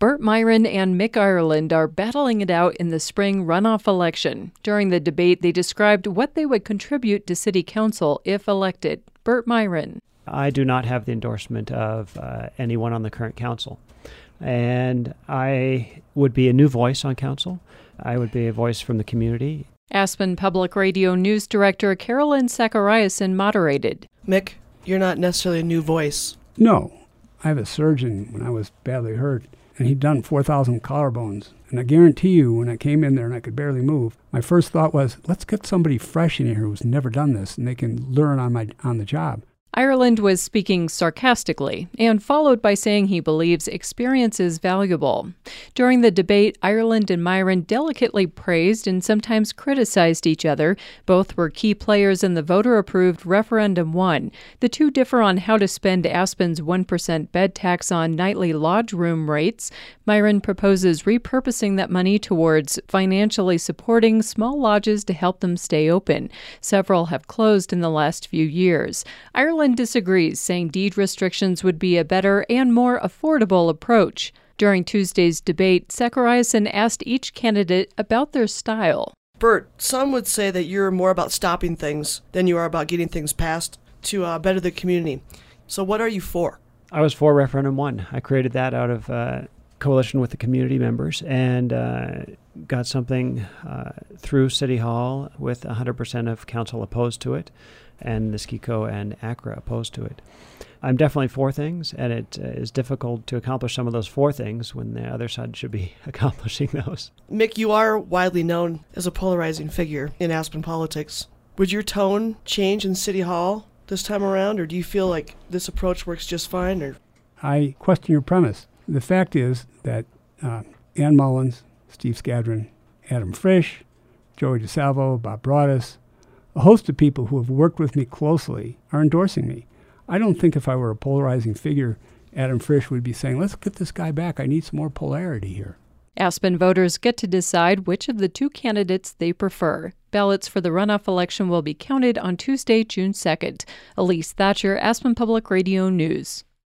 Burt Myron and Mick Ireland are battling it out in the spring runoff election. During the debate, they described what they would contribute to city council if elected. Burt Myron. I do not have the endorsement of anyone on the current council. And I would be a new voice on council. I would be a voice from the community. Aspen Public Radio News Director Carolyn Zachariasen moderated. Mick, you're not necessarily a new voice. No. I have a surgeon when I was badly hurt, and he'd done 4,000 collarbones. And I guarantee you, when I came in there and I could barely move, my first thought was, let's get somebody fresh in here who's never done this, and they can learn on the job. Ireland was speaking sarcastically and followed by saying he believes experience is valuable. During the debate, Ireland and Myron delicately praised and sometimes criticized each other. Both were key players in the voter-approved Referendum 1. The two differ on how to spend Aspen's 1% bed tax on nightly lodge room rates. Myron proposes repurposing that money towards financially supporting small lodges to help them stay open. Several have closed in the last few years. Ireland disagrees, saying deed restrictions would be a better and more affordable approach. During Tuesday's debate, Zachariasen asked each candidate about their style. Burt, some would say that you're more about stopping things than you are about getting things passed to better the community. So what are you for? I was for Referendum 1. I created that out of coalition with the community members and got something through City Hall with 100% of council opposed to it, and Nisqueco and Accra opposed to it. I'm definitely for things, and it is difficult to accomplish some of those for things when the other side should be accomplishing those. Mick, you are widely known as a polarizing figure in Aspen politics. Would your tone change in City Hall this time around, or do you feel like this approach works just fine? Or I question your premise. The fact is that Ann Mullins, Steve Skadron, Adam Frisch, Joey DeSalvo, Bob Broadus, a host of people who have worked with me closely are endorsing me. I don't think if I were a polarizing figure, Adam Frisch would be saying, let's get this guy back. I need some more polarity here. Aspen voters get to decide which of the two candidates they prefer. Ballots for the runoff election will be counted on Tuesday, June 2nd. Elise Thatcher, Aspen Public Radio News.